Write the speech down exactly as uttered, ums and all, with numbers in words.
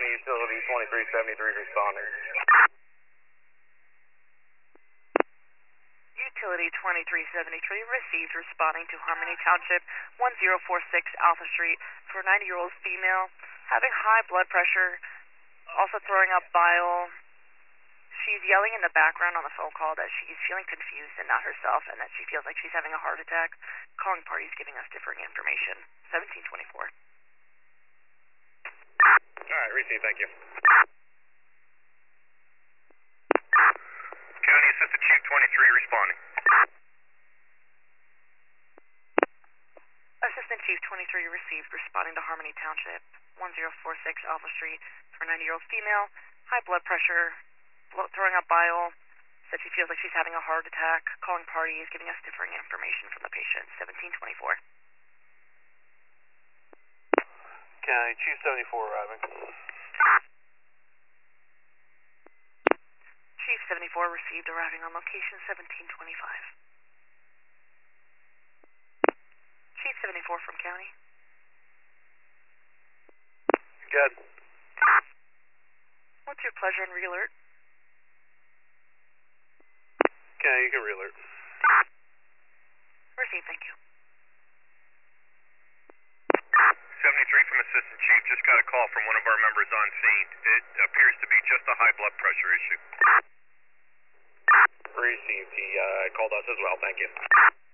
Utility twenty-three seventy-three responding. Utility twenty-three seventy-three received responding to Harmony Township one zero four six Alpha Street for a ninety-year-old female having high blood pressure, also throwing up bile. She's yelling in the background on the phone call that she's feeling confused and not herself and that she feels like she's having a heart attack. Calling parties giving us differing information. seventeen twenty-four. Alright, receive, thank you. County Assistant Chief twenty-three responding. Assistant Chief twenty-three received responding to Harmony Township one zero four six Alpha Street for a ninety-year-old female, high blood pressure, blood, throwing up bile, said she feels like she's having a heart attack. Calling parties giving us differing information from the patient. seventeen twenty-four. County Chief seventy-four arriving. Chief seventy-four received arriving on location seventeen twenty-five. Chief seventy-four from County. Good. What's your pleasure and re-alert? County, you can re-alert. Received, thank you. seventy-three from Assistant Chief, just got a call from one of our members on scene. It appears to be just a high blood pressure issue. Received, he uh, called us as well, thank you.